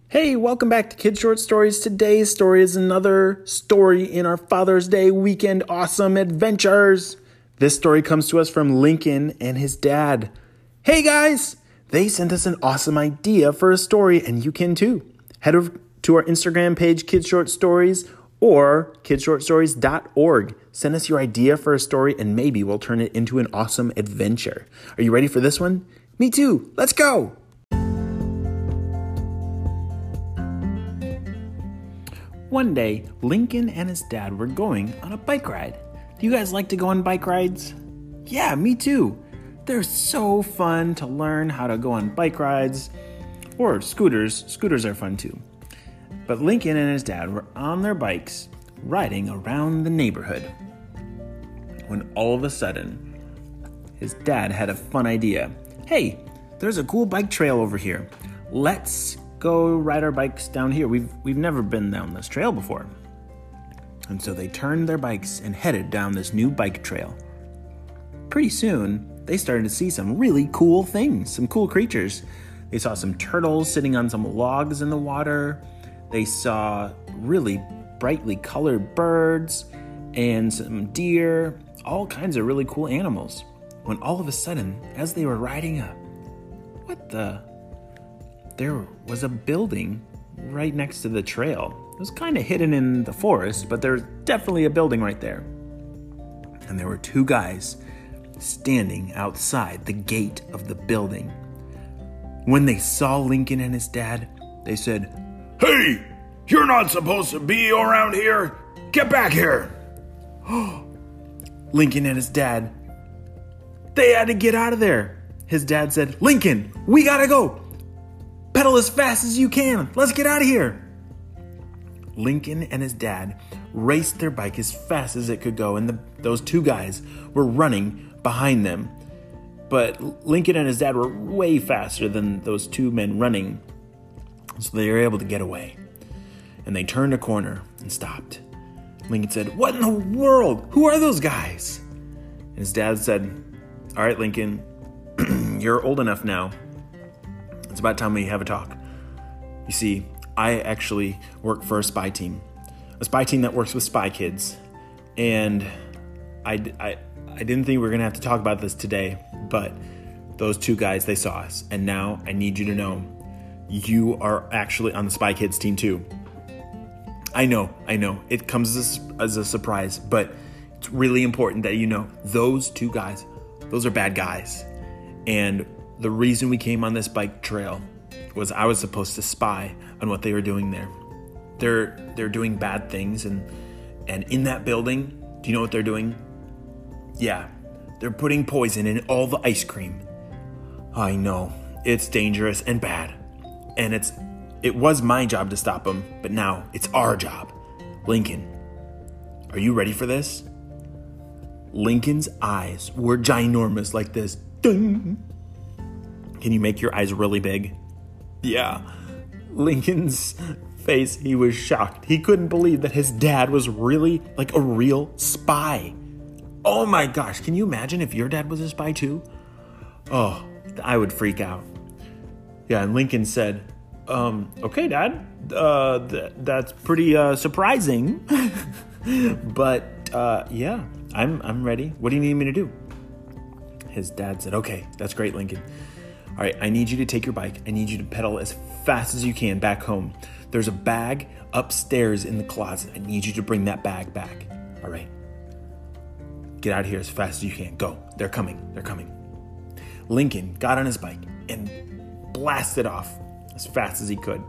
Hey, welcome back to Kid Short Stories. Today's story is another story in our Father's Day weekend awesome adventures. This story comes to us from Lincoln and his dad. Hey guys, they sent us an awesome idea for a story and you can too. Head over to our Instagram page, Kid Short Stories, or kidshortstories.org. Send us your idea for a story and maybe we'll turn it into an awesome adventure. Are you ready for this one? Me too. Let's go. One day, Lincoln and his dad were going on a bike ride. Do you guys like to go on bike rides? Yeah, me too. They're so fun to learn how to go on bike rides. Or scooters. Scooters are fun too. But Lincoln and his dad were on their bikes, riding around the neighborhood. When all of a sudden, his dad had a fun idea. Hey, there's a cool bike trail over here. Let's go ride our bikes down here. We've never been down this trail before. And so they turned their bikes and headed down this new bike trail. Pretty soon, they started to see some really cool things, some cool creatures. They saw some turtles sitting on some logs in the water. They saw really brightly colored birds and some deer, all kinds of really cool animals. When all of a sudden, as they were riding up, there was a building right next to the trail. It was kind of hidden in the forest, but there's definitely a building right there. And there were two guys standing outside the gate of the building. When they saw Lincoln and his dad, they said, "Hey, you're not supposed to be around here. Get back here." Lincoln and his dad, they had to get out of there. His dad said, "Lincoln, we gotta go. Pedal as fast as you can. Let's get out of here." Lincoln and his dad raced their bike as fast as it could go, and those two guys were running behind them. But Lincoln and his dad were way faster than those two men running, so they were able to get away. And they turned a corner and stopped. Lincoln said, "What in the world? Who are those guys?" And his dad said, "All right, Lincoln, you're old enough now. It's about time we have a talk. You see, I actually work for a spy team that works with spy kids. And I didn't think we were going to have to talk about this today, but those two guys, they saw us. And now I need you to know you are actually on the spy kids team too." I know. It comes as a surprise, but it's really important that you know those two guys, those are bad guys. And the reason we came on this bike trail was I was supposed to spy on what they were doing there. They're doing bad things, and in that building, do you know what they're doing? Yeah, they're putting poison in all the ice cream. I know, it's dangerous and bad, and it was my job to stop them, but now it's our job. Lincoln, are you ready for this? Lincoln's eyes were ginormous like this. Ding! Can you make your eyes really big? Yeah. Lincoln's face, he was shocked. He couldn't believe that his dad was really like a real spy. Oh my gosh, can you imagine if your dad was a spy too? Oh, I would freak out. Yeah, and Lincoln said, "Okay, Dad, that's pretty surprising." But yeah, I'm ready. What do you need me to do? His dad said, "Okay, that's great, Lincoln. All right, I need you to take your bike. I need you to pedal as fast as you can back home. There's a bag upstairs in the closet. I need you to bring that bag back. All right. Get out of here as fast as you can. Go. They're coming. Lincoln got on his bike and blasted off as fast as he could.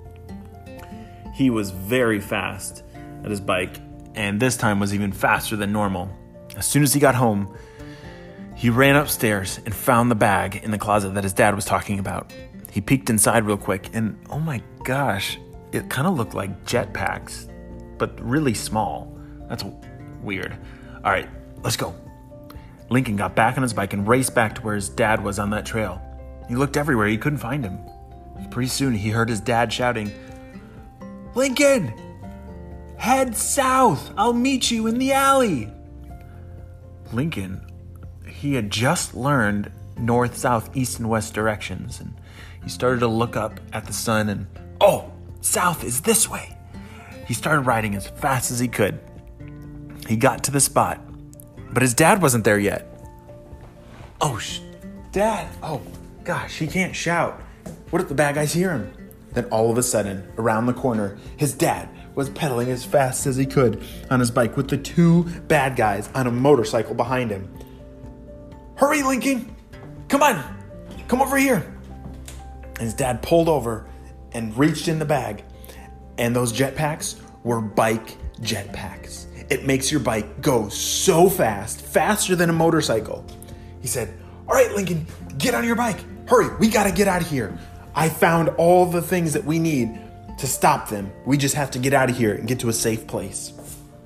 He was very fast at his bike, and this time was even faster than normal. As soon as he got home, he ran upstairs and found the bag in the closet that his dad was talking about. He peeked inside real quick, and oh my gosh, it kind of looked like jetpacks, but really small. That's weird. All right, let's go. Lincoln got back on his bike and raced back to where his dad was on that trail. He looked everywhere. He couldn't find him. Pretty soon, he heard his dad shouting, "Lincoln, head south. I'll meet you in the alley." Lincoln, he had just learned north, south, east, and west directions, and he started to look up at the sun and, oh, South is this way. He started riding as fast as he could. He got to the spot, but his dad wasn't there yet. Oh, Dad. Oh, gosh, he can't shout. What if the bad guys hear him? Then all of a sudden, around the corner, his dad was pedaling as fast as he could on his bike with the two bad guys on a motorcycle behind him. Hurry, Lincoln! Come on! Come over here! And his dad pulled over and reached in the bag. And those jetpacks were bike jetpacks. It makes your bike go so fast, faster than a motorcycle. He said, all right, Lincoln, get on your bike. Hurry, we gotta get out of here. I found all the things that we need to stop them. We just have to get out of here and get to a safe place.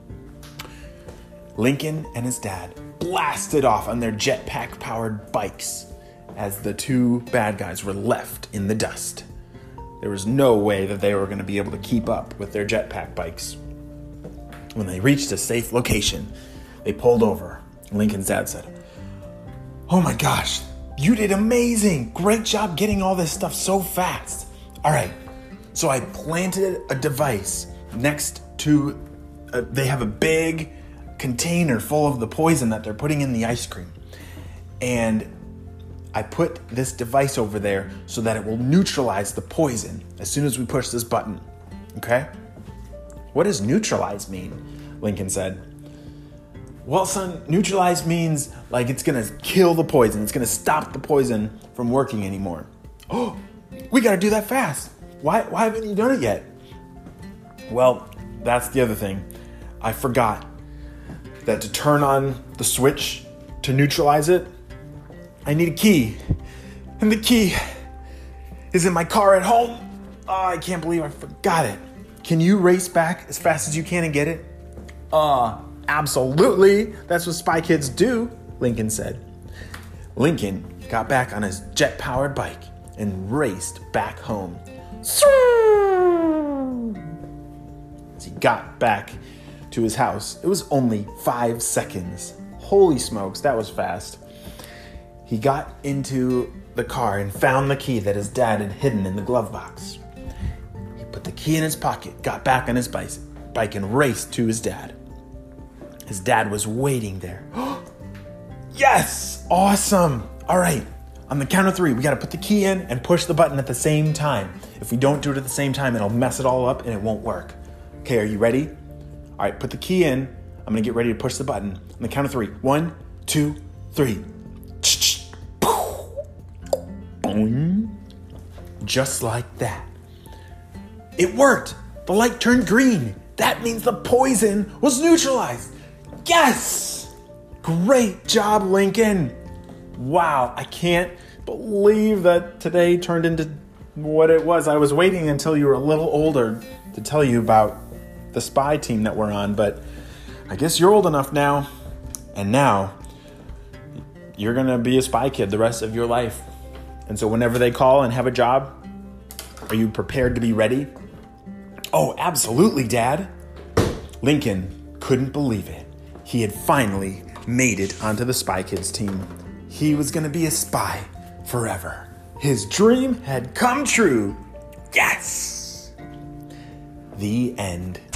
Lincoln and his dad blasted off on their jetpack-powered bikes as the two bad guys were left in the dust. There was no way that they were going to be able to keep up with their jetpack bikes. When they reached a safe location, they pulled over. Lincoln's dad said, oh my gosh, you did amazing. Great job getting all this stuff so fast. All right, so I planted a device next to, they have a big container full of the poison that they're putting in the ice cream. And I put this device over there so that it will neutralize the poison as soon as we push this button. Okay? What does neutralize mean? Lincoln said. Well, son, neutralize means like it's going to kill the poison. It's going to stop the poison from working anymore. Oh, we got to do that fast. Why haven't you done it yet? Well, that's the other thing. I forgot that to turn on the switch to neutralize it, I need a key. And the key is in my car at home. Oh, I can't believe I forgot it. Can you race back as fast as you can and get it? Absolutely. That's what spy kids do, Lincoln said. Lincoln got back on his jet-powered bike and raced back home. As he got back to his house, it was only 5 seconds. Holy smokes, that was fast. He got into the car and found the key that his dad had hidden in the glove box. He put the key in his pocket, got back on his bike and raced to his dad. His dad was waiting there. Yes! Awesome! All right, on the count of 3, we got to put the key in and push the button at the same time. If we don't do it at the same time, it'll mess it all up and it won't work. Okay, are you ready? All right, put the key in. I'm going to get ready to push the button. On the count of 3. 1, 2, 3. Boing. Just like that. It worked. The light turned green. That means the poison was neutralized. Yes! Great job, Lincoln. Wow, I can't believe that today turned into what it was. I was waiting until you were a little older to tell you about the spy team that we're on, but I guess you're old enough now. And now you're going to be a spy kid the rest of your life. And so whenever they call and have a job, are you prepared to be ready? Oh, absolutely, Dad. Lincoln couldn't believe it. He had finally made it onto the Spy Kids team. He was going to be a spy forever. His dream had come true. Yes! The end.